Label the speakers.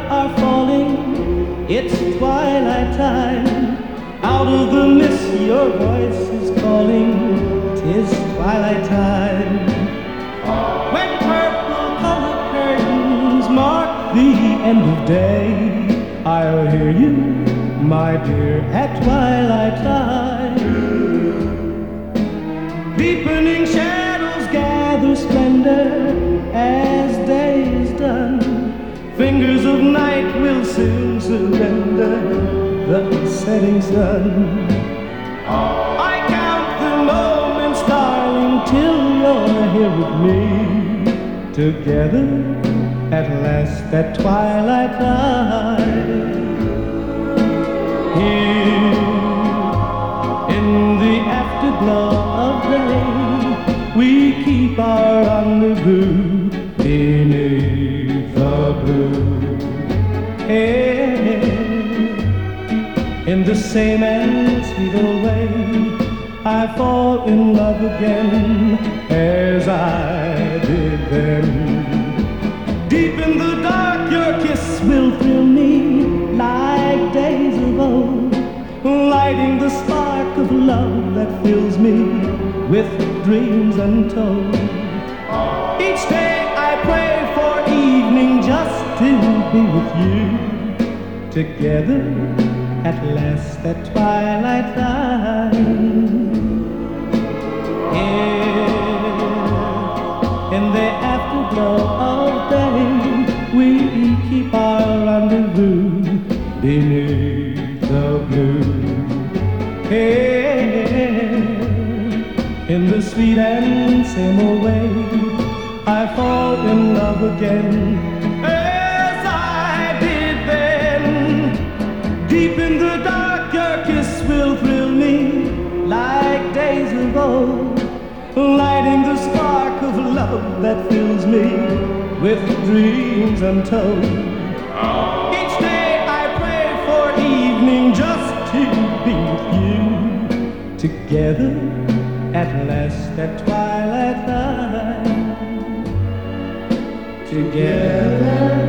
Speaker 1: are falling, it's twilight time. Out of the mist your voice is calling, 'tis twilight time. When purple-colored curtains mark the end of day, I'll hear you, my dear, at twilight time. Deepening shadows gather splendor as day is done. Fingers of night will soon surrender the setting sun. I count the moments, darling, till you're here with me. Together at last at twilight time. Here in the afterglow of day, we keep our rendezvous beneath the blue. Hey, in the same and sweet old way, I fall in love again as I did then. Deep in the dark, your kiss will thrill me like days of old, lighting the spark of love that fills me with dreams untold. Each day I pray for evening just to be with you. Together at last at twilight time. In the afterglow of day, we keep our rendezvous beneath the blue. Hey, in the sweet and same old way, I fall in love again as I did then. Deep in the dark, your kiss will thrill me like days of old, lighting the spark of love that fills me with dreams untold. Each day I pray for evening just to be with you. Together at last at twilight time. Together